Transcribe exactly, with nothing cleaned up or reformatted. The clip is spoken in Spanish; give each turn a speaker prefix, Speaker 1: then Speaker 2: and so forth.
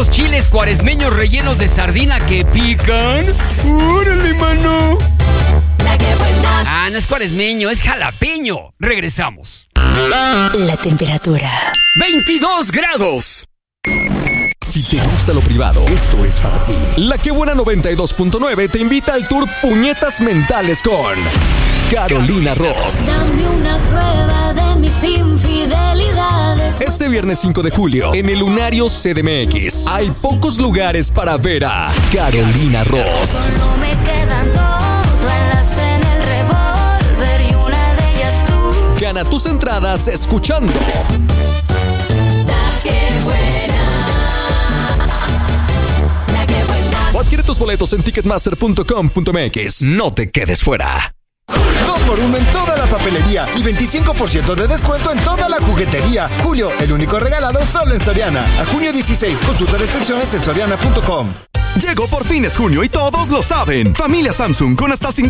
Speaker 1: esos chiles cuaresmeños rellenos de sardina que pican? ¡Órale, mano!
Speaker 2: La que buena.
Speaker 1: Ah, no es cuaresmeño, es jalapeño. Regresamos.
Speaker 2: La temperatura.
Speaker 1: veintidós grados.
Speaker 3: Si te gusta lo privado, esto es para ti. La que buena noventa y dos punto nueve te invita al tour Puñetas Mentales con Carolina Ross.
Speaker 4: Dame una prueba de mis infidelidades.
Speaker 3: Este viernes cinco de julio, en el Lunario C D M X, hay pocos lugares para ver a Carolina Ross.
Speaker 4: Solo me quedan dos balas en el revólver y una de ellas tú.
Speaker 3: Gana tus entradas escuchando
Speaker 2: La que buena. La que buena.
Speaker 3: o adquiere tus boletos en ticketmaster punto com punto m x. No te quedes fuera.
Speaker 5: dos por uno en toda la papelería y veinticinco por ciento de descuento en toda la juguetería. Julio, el único regalado solo en Soriana. A junio dieciséis, consulta restricciones en soriana punto com.
Speaker 6: Llegó por fin es junio y todos lo saben. Familia Samsung con hasta cincuenta